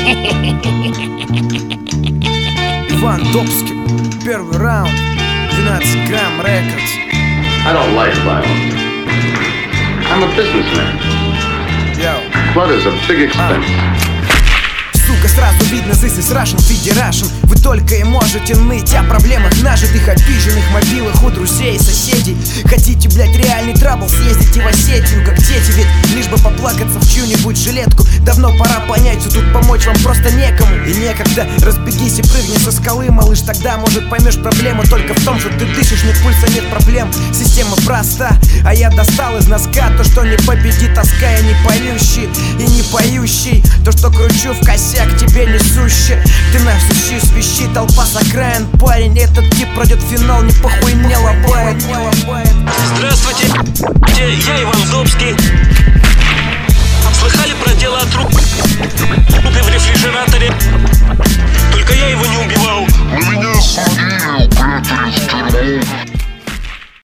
Иван Добский, первый раунд, 12 грамм рекордс. I don't like violence. I'm a businessman. Blood is a big expense. Сука, сразу видно, this is Russian, Federation. Вы только и можете ныть о проблемах нажитых, обиженных мобилах у друзей и соседей. Хотите, блять, реальный трабл, съездите в Осетию, как дети. Ведь лишь бы поплакаться в чью-нибудь жилетку. Давно пора понять, что тут помочь вам просто некому. И некогда, разбегись и прыгни со скалы, малыш. Тогда, может, поймешь проблему только в том, что ты дышишь, нет пульса, нет проблем. Система проста, а я достал из носка то, что не победит тоска. Я не поющий и не поющий, то, что кручу в косяк тебе несущий. Ты наш сущий свищи, толпа с окраин. Парень, этот тип пройдет финал, не похуй, не лобает. Здравствуйте, я Иван Добский. Слыхали про дело от рук?